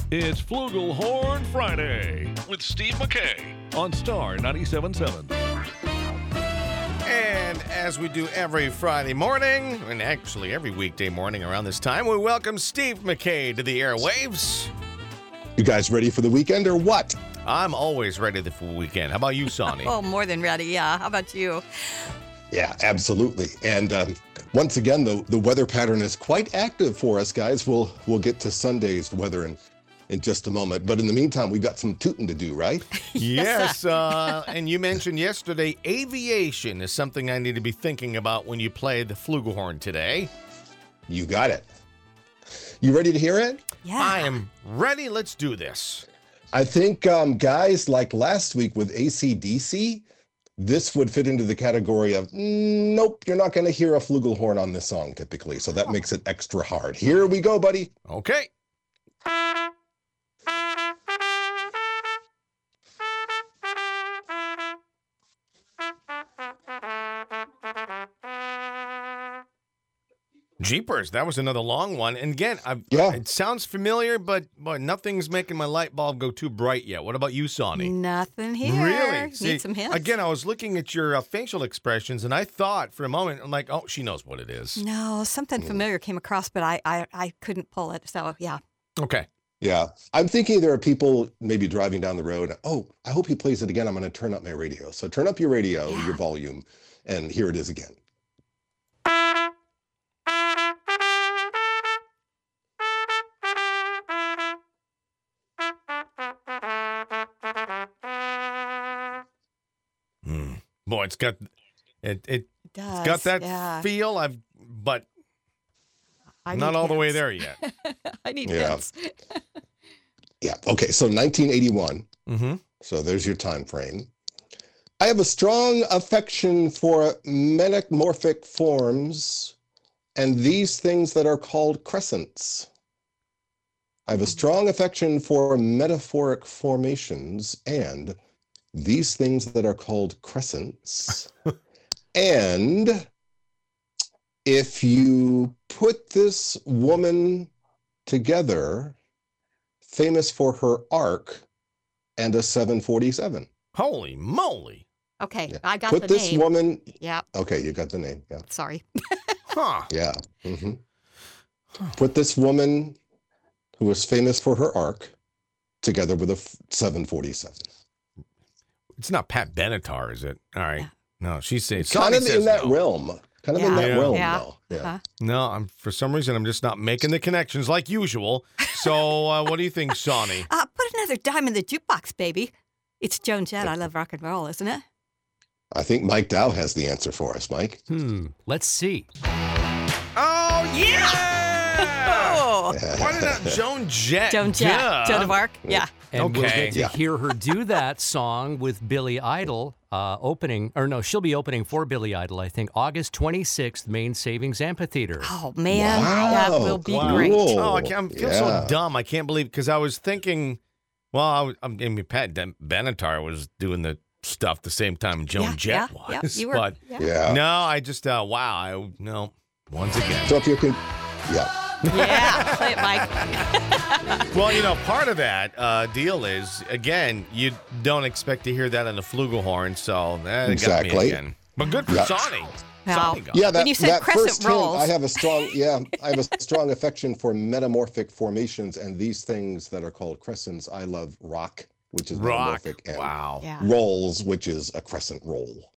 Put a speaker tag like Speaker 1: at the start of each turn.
Speaker 1: It's Flugelhorn Friday with Steve McKay on Star 97.7.
Speaker 2: And as we do every Friday morning, and actually every weekday morning around this time, we welcome Steve McKay to the airwaves.
Speaker 3: You guys ready for the weekend or what?
Speaker 2: I'm always ready for the weekend. How about you, Sonny?
Speaker 4: Oh, more than ready, yeah. How about you?
Speaker 3: Yeah, absolutely. And once again, the weather pattern is quite active for us, guys. We'll get to Sunday's weather in just a moment. But in the meantime, we've got some tooting to do, right?
Speaker 2: Yes, and you mentioned yesterday aviation is something I need to be thinking about when you play the flugelhorn today.
Speaker 3: You got it. You ready to hear it?
Speaker 4: Yeah.
Speaker 2: I am ready. Let's do this.
Speaker 3: I think, guys, like last week with AC/DC, this would fit into the category of, nope, you're not going to hear a flugelhorn on this song typically. So that makes it extra hard. Here we go, buddy.
Speaker 2: Okay. Jeepers, that was another long one. And again, it sounds familiar, but nothing's making my light bulb go too bright yet. What about you, Sonny?
Speaker 4: Nothing here.
Speaker 2: Really?
Speaker 4: Need some hints?
Speaker 2: Again, I was looking at your facial expressions, and I thought for a moment, I'm like, oh, she knows what it is.
Speaker 4: No, something familiar came across, but I couldn't pull it. So, yeah.
Speaker 2: Okay.
Speaker 3: Yeah. I'm thinking there are people maybe driving down the road. Oh, I hope he plays it again. I'm going to turn up my radio. So turn up your radio, your volume, and here it is again.
Speaker 2: Boy, it's got that feel. But not all the way there yet.
Speaker 4: I need hints.
Speaker 3: Yeah. Okay. So 1981.
Speaker 2: Mm-hmm.
Speaker 3: So there's your time frame. I have a strong affection for metamorphic forms and these things that are called crescents. I have a strong affection for metaphoric formations and these things that are called crescents. And if you put this woman together, famous for her arc and a 747.
Speaker 2: Holy moly.
Speaker 4: Okay,
Speaker 3: Yeah.
Speaker 4: I got
Speaker 3: Put
Speaker 4: the
Speaker 3: this
Speaker 4: name.
Speaker 3: woman.
Speaker 4: Yeah.
Speaker 3: Okay, you got the name. Yeah.
Speaker 4: Sorry.
Speaker 2: Huh.
Speaker 3: Yeah. Mm-hmm. Put this woman who was famous for her arc together with a 747.
Speaker 2: It's not Pat Benatar, is it? All right.
Speaker 4: Yeah.
Speaker 2: No, she says
Speaker 3: Kind of in that
Speaker 2: no.
Speaker 3: realm. Kind of in that realm,
Speaker 4: Yeah.
Speaker 3: though. Yeah.
Speaker 4: Uh-huh.
Speaker 2: No, for some reason, I'm just not making the connections like usual. So what do you think, Sonny?
Speaker 4: Put another dime in the jukebox, baby. It's Joan Jett. I love rock and roll, isn't it?
Speaker 3: I think Mike Dow has the answer for us, Mike.
Speaker 5: Let's see.
Speaker 2: Oh, yeah!
Speaker 4: Oh.
Speaker 2: Why did not Joan Jett?
Speaker 4: Joan Jett.
Speaker 2: Duh.
Speaker 4: Joan of Arc. Yeah.
Speaker 5: And we'll
Speaker 2: Okay.
Speaker 5: get to hear her do that song with Billy Idol she'll be opening for Billy Idol, I think, August 26th, Maine Savings Amphitheater.
Speaker 4: Oh, man.
Speaker 3: Wow.
Speaker 4: That will be
Speaker 3: Wow.
Speaker 4: great.
Speaker 3: Cool.
Speaker 2: Oh, I feel so
Speaker 3: Yeah.
Speaker 2: dumb. I can't believe, because I was thinking, well, Pat Benatar was doing the stuff the same time Joan Jett
Speaker 4: Yeah,
Speaker 2: was.
Speaker 4: you were.
Speaker 2: But
Speaker 3: Yeah.
Speaker 2: no, I just, no, once again.
Speaker 3: So if you could, yeah.
Speaker 4: Yeah. Play it, Mike.
Speaker 2: Well, part of that deal is, again, you don't expect to hear that on the flugelhorn, so that got me
Speaker 3: Exactly.
Speaker 2: again. But good for
Speaker 3: Yeah.
Speaker 2: Sonny.
Speaker 4: Wow.
Speaker 2: Sonny got it.
Speaker 3: Yeah,
Speaker 4: When you said
Speaker 3: that
Speaker 4: crescent
Speaker 3: first hint,
Speaker 4: rolls.
Speaker 3: I have a strong affection for metamorphic formations and these things that are called crescents. I love rock, which is
Speaker 2: Rock.
Speaker 3: metamorphic, and
Speaker 2: Wow.
Speaker 4: Yeah.
Speaker 3: rolls, which is a crescent roll.